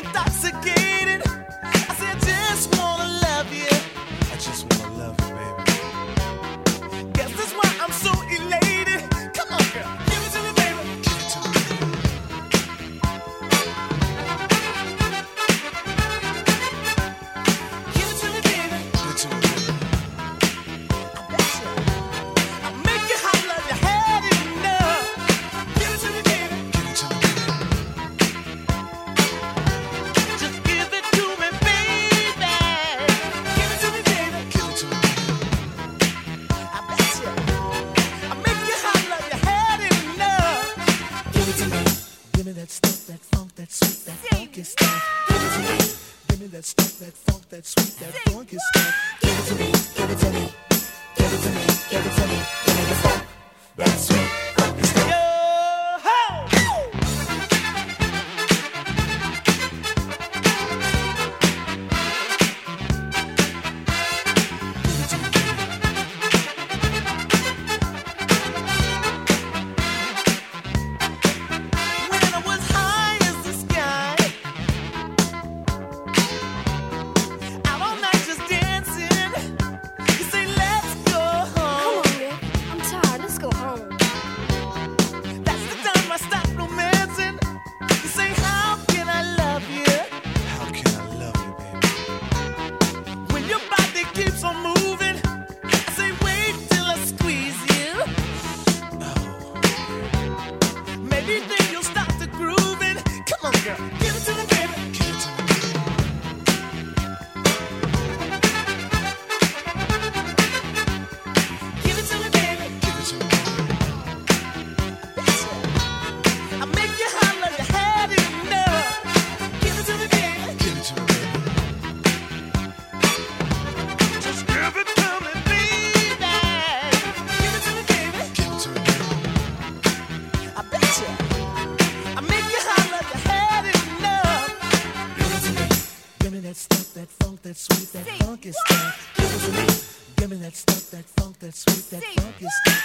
intoxicated. I said, I just wanna love you. I just wanna love you, baby. Guess that's why I'm so elated. Come on, girl, give it to me, baby. Give it to me. Give it to me, baby. Give it to me, baby. I bet you. I'll make you holler, you had enough. Give it to me, baby. Give it to me, baby. Just give it to me, baby. Give it to me, baby. Give it to me, baby. I bet you. I'll make you holler, you had enough. Give it to me. Give me that stuff, that funk, that sweet, that funky stuff. Give it to me. Give me that stuff, that funk, that sweet, that funky stuff. Give it to me. Give it to me. Give it to me. Give it to me. Give me the funk, that sweet, funky stuff. Yo, ho! When I was high as the sky, out all night just dancing. You say, let's go Come home. on, Rick. I'm tired. Let's go home. That's the time I stop romancing. You say, how can I love you? How can I love you, baby? When your body keeps on moving, I say, wait till I squeeze you. Maybe then you'll start to grooving. Come on, girl, give it to me, baby. Give it to me. Give it to me, baby. Give it to me. I'll make you holler, you had enough. Give it to me, baby. Give it to me, baby. Just give it to me, baby. Give it to me, baby. Give it to me, baby. I bet you. I'll make you holler, you had enough. Give it to me. Give me that stuff, that funk, that sweet, that funky stuff. Give it to me. Give me that stuff, that funk, that sweet, that funky stuff.